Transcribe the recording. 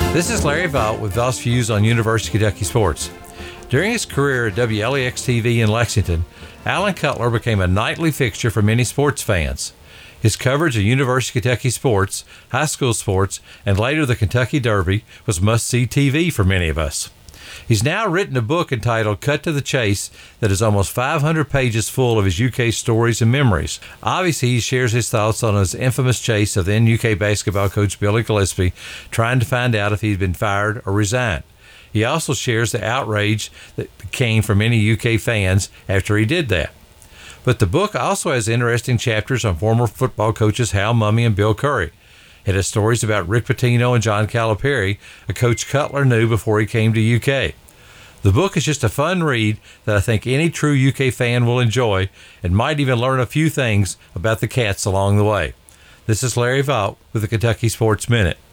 This is Larry Vaught with Vaught's Views on University of Kentucky Sports. During his career at WLEX-TV in Lexington, Alan Cutler became a nightly fixture for many sports fans. His coverage of University of Kentucky sports, high school sports, and later the Kentucky Derby was must-see TV for many of us. He's now written a book entitled Cut to the Chase that is almost 500 pages full of his UK stories and memories. Obviously, he shares his thoughts on his infamous chase of then UK basketball coach Billy Gillispie, trying to find out if he'd been fired or resigned. He also shares the outrage that came from many UK fans after he did that. But the book also has interesting chapters on former football coaches Hal Mumme and Bill Curry. It has stories about Rick Pitino and John Calipari, a coach Cutler knew before he came to UK. The book is just a fun read that I think any true UK fan will enjoy and might even learn a few things about the Cats along the way. This is Larry Vaught with the Kentucky Sports Minute.